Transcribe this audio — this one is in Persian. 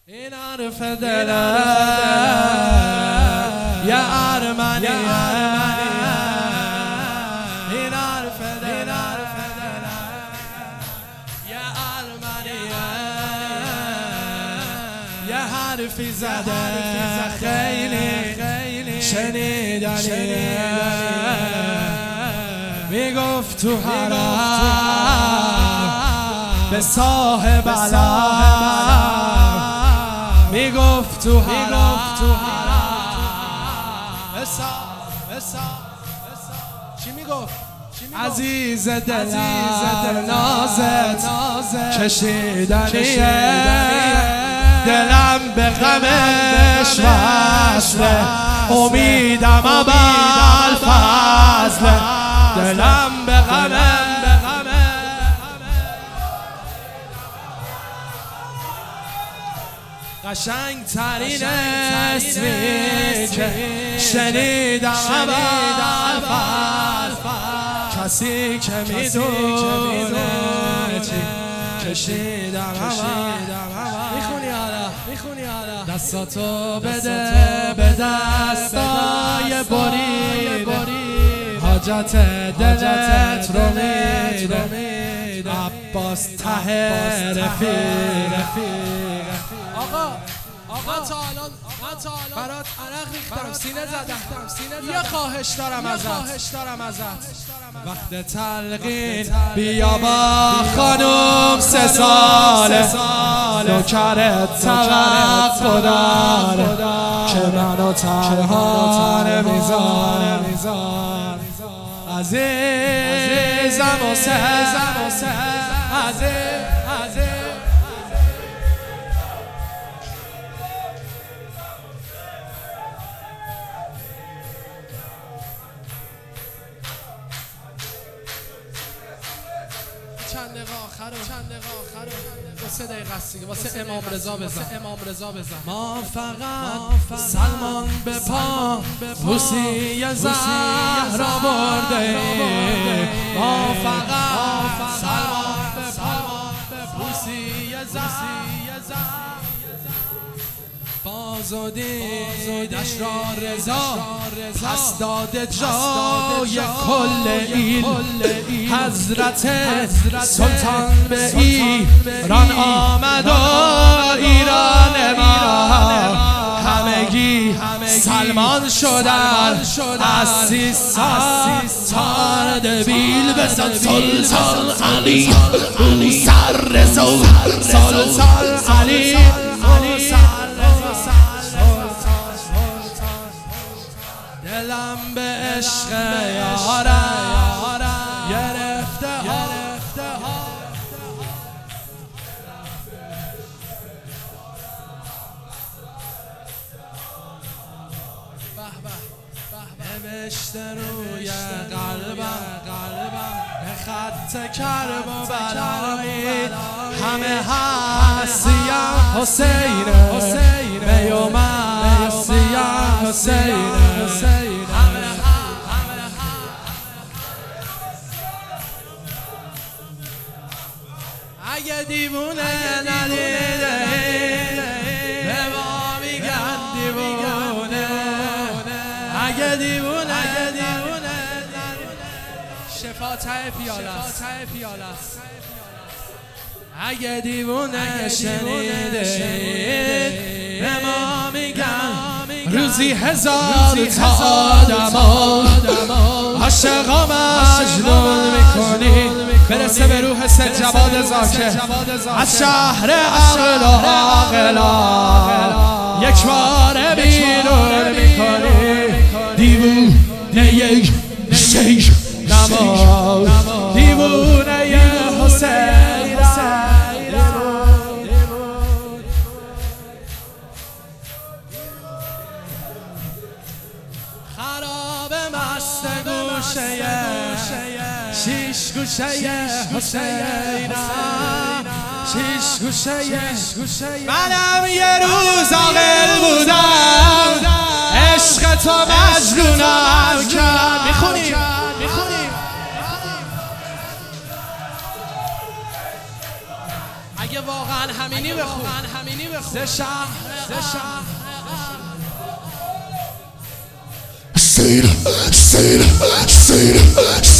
این حرف دلم یا ارمنیه، این حرف دلم یا ارمنیه، یه حرفی زده خیلی شنیدنیه، میگفت تو حرم به صاحب علم، میگفت تو حرم چی میگفت؟ عزیز دلم نازت کشیدنیه، دلم به غمش وصله، امیدم اول فضله، دلم به غمش قشنگ ترین اسمی که شنیدم اول کسی که میدونه چی کشیدم میخونی حالا دستاتو بده به دستای برید، حاجت دلت رو میدم عباس ته رفیق. آقا من تا الان برات عرق ریختم، سینه زدم، یه خواهش دارم ازت، وقت تلقین بیا با خانوم 3 ساله، نوکرت توقع داره که منو تنها نمیذاره، عزیزم و چند دقیقه آخر واسه دقیقه است دیگه، واسه امام رضا بزن. ما فقط سلمان به پا بوسی زهرا برده، ما فقط سلمان به پا بوسی زهرا باز و دیدش را رضا پس داده جای کل این حضرت سلطان به ایران آمد و ایران ما همگی سلمان شدن، از 30 سال بیل بزن سلطان علی سر رضا، سلطان علی دلم به عشق یارم گرفته ها، نوشته روی قلبم به خط کرب و بلایی، همه هستیم حسینه میوم هستیم حسینه، اگه دیوونه ندیده به ما میگن دیوونه، اگه دیوونه شفا ته پیاله است، اگه دیوونه شنیده به ما میگن روزی 1000 تا آدم عاشقا مجنون میکنی، برسه به روح سید جواد زاکر از شهر عقل و عاقلا، یک بار بیرون میکنی دیوونه شیخ نماز، دیوونه حسین خراب مست شیش گوشه حسین، منم یه روز عاقل بودم، عشق تو مجنونم کرد. میخونیم اگه واقعا همینی بخون زشم Say it, say it, say it,